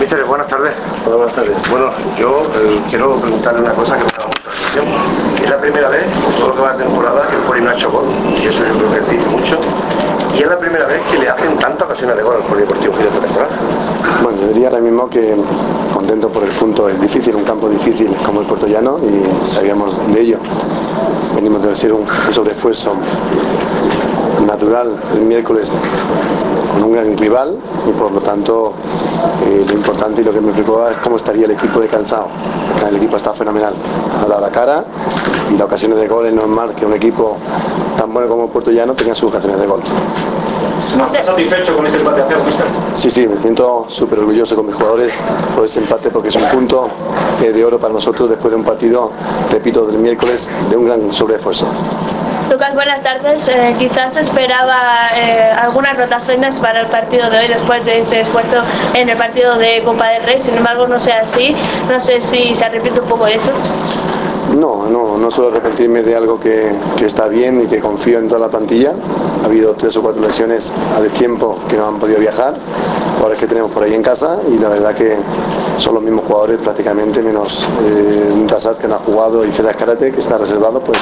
Mister, buenas tardes. Hola, buenas tardes. Bueno, yo quiero preguntarle una cosa que me llama mucho la atención. Es la primera vez, por todo lo que va de temporada, que el Poli no ha hecho gol, y eso yo creo que dice mucho. Y es la primera vez que le hacen tantas ocasiones de gol al Polideportivo Gil esta temporada. Bueno, yo diría ahora mismo que contento por el punto. Es difícil, un campo difícil como el Puerto Llano, y sabíamos de ello. Venimos de ser un sobreesfuerzo natural el miércoles con un gran rival, y por lo tanto lo importante y lo que me preocupa es cómo estaría el equipo de cansado. El equipo está fenomenal, ha dado la cara, y las ocasiones de gol es normal que un equipo tan bueno como el Puerto Llano tenga sus ocasiones de gol. ¿Estás satisfecho con este empate a cero, mister? Sí, me siento súper orgulloso con mis jugadores por ese empate, porque es un punto de oro para nosotros después de un partido, repito, del miércoles, de un gran sobreesfuerzo. Lucas, buenas tardes. Quizás esperaba algunas rotaciones para el partido de hoy después de ese esfuerzo en el partido de Copa del Rey, sin embargo no sea así. No sé si se arrepiente un poco de eso. No suelo arrepentirme de algo que está bien y que confío en toda la plantilla. Ha habido 3 o 4 lesiones a destiempo que no han podido viajar, jugadores que tenemos por ahí en casa, y la verdad que son los mismos jugadores prácticamente, menos Razat, que no ha jugado, y Fedas Karate, que está reservado, pues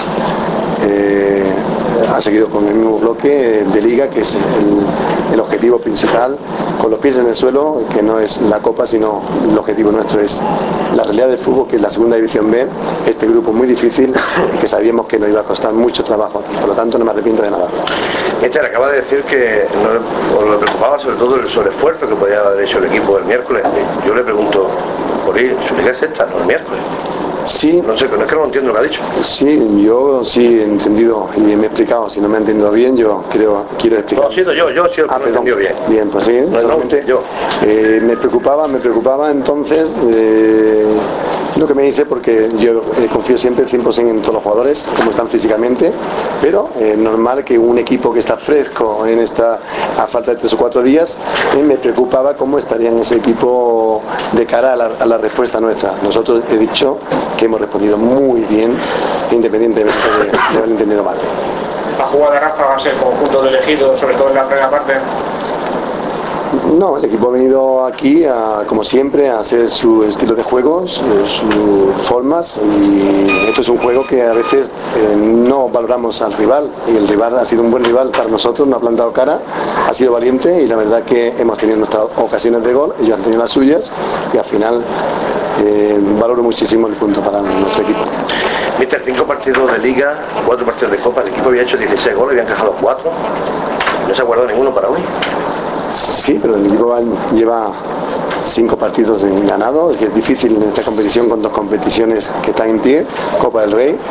ha seguido con el mismo bloque de liga, que es el objetivo principal, con los pies en el suelo, que no es la Copa, sino el objetivo nuestro es la realidad del fútbol, que es la segunda división B, este grupo muy difícil y que sabíamos que nos iba a costar mucho trabajo aquí, por lo tanto no me arrepiento de nada. Mister, acaba de decir que os le preocupaba sobre todo el sobreesfuerzo que podía haber hecho el equipo el miércoles. Yo le pregunto, ¿por ahí su liga es esta, no el miércoles? Sí. No sé, no es que no entiendo lo que ha dicho. Sí, yo sí he entendido y me he explicado. Si no me he entendido bien, yo quiero explicar. No, he sido yo sí el que no he entendido bien. Bien, pues sí, solamente yo. Me preocupaba entonces lo que me dice, porque yo confío siempre 100% en todos los jugadores, como están físicamente, pero es normal que un equipo que está fresco a falta de 3 o 4 días, me preocupaba cómo estaría ese equipo de cara a la respuesta nuestra. Nosotros he dicho que hemos respondido muy bien, independientemente de haber entendido mal. ¿La jugada de Rafa va a ser conjunto de elegidos, sobre todo en la primera parte? No, el equipo ha venido aquí, como siempre, a hacer su estilo de juego, sus formas, y esto es un juego que a veces no valoramos al rival, y el rival ha sido un buen rival para nosotros, no ha plantado cara, ha sido valiente, y la verdad que hemos tenido nuestras ocasiones de gol, ellos han tenido las suyas, y al final valoro muchísimo el punto para nuestro equipo. Mister, 5 partidos de Liga, 4 partidos de Copa, el equipo había hecho 16 goles, había encajado 4, no se ha guardado ninguno para hoy. Sí, pero el equipo lleva 5 partidos ganados, es que es difícil en esta competición, con 2 competiciones que están en pie, Copa del Rey,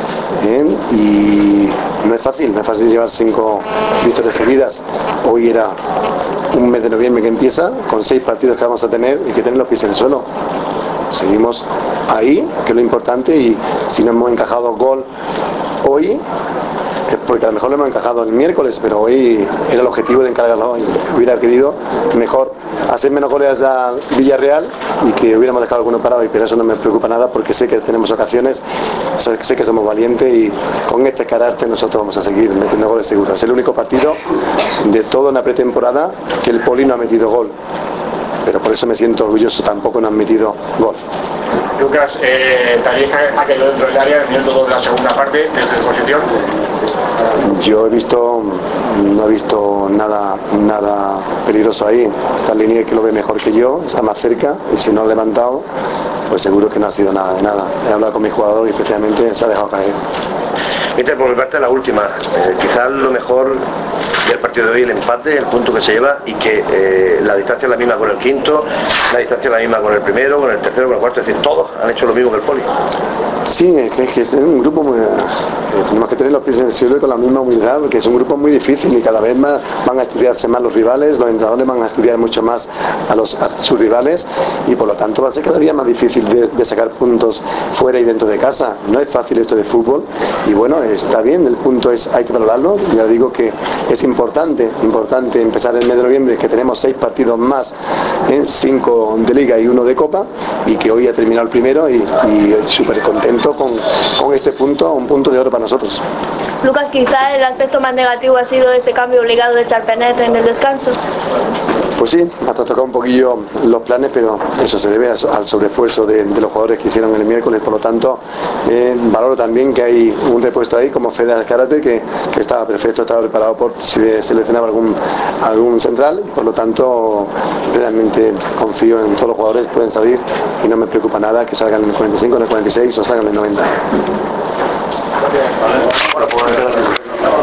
y no es fácil llevar 5 victorias seguidas. Hoy era un mes de noviembre que empieza, con 6 partidos que vamos a tener, y que tener los pies en el suelo. Seguimos ahí, que es lo importante, y si no hemos encajado gol hoy, es porque a lo mejor lo hemos encajado el miércoles, pero hoy era el objetivo de encargarlo. Hubiera querido mejor hacer menos goles al Villarreal y que hubiéramos dejado alguno parado, pero eso no me preocupa nada, porque sé que tenemos ocasiones, sé que somos valientes, y con este carácter nosotros vamos a seguir metiendo goles seguros. Es el único partido de toda una pretemporada que el Poli no ha metido gol, pero por eso me siento orgulloso, tampoco no han metido gol. Lucas, Talleja ha caído dentro del área en el minuto 2 de la segunda parte, desde su posición. Yo no he visto nada peligroso ahí. Está Linier, que lo ve mejor que yo, está más cerca, y si no ha levantado, pues seguro que no ha sido nada de nada. He hablado con mi jugador y efectivamente se ha dejado caer. Mister, por mi parte la última, quizás lo mejor del partido de hoy, el empate, el punto que se lleva, y que la distancia es la misma con el quinto, la distancia es la misma con el primero, con el tercero, con el cuarto, es decir, todos han hecho lo mismo que el Poli. Sí, es que es un grupo muy, tenemos que tener los pies en el suelo y con la misma humildad, porque es un grupo muy difícil, y cada vez más van a estudiarse más los rivales, los entrenadores van a estudiar mucho más a sus rivales, y por lo tanto va a ser cada día más difícil de sacar puntos fuera y dentro de casa. No es fácil esto de fútbol, y bueno, está bien, el punto hay que valorarlo. Ya digo que es importante empezar el mes de noviembre, que tenemos 6 partidos más, 5 de Liga y 1 de Copa, y que hoy ha terminado el primero, y súper contento con este punto, un punto de oro para nosotros. Lucas, quizás el aspecto más negativo ha sido ese cambio obligado de Charpenet en el descanso. Pues sí, me ha tocado un poquillo los planes, pero eso se debe al sobreesfuerzo de los jugadores que hicieron el miércoles. Por lo tanto, valoro también que hay un repuesto ahí como Fede Azcárate que estaba perfecto, estaba preparado por si seleccionaba algún central. Por lo tanto, realmente confío en todos los jugadores, pueden salir y no me preocupa nada que salgan en el 45, en el 46 o salgan en el 90. Gracias.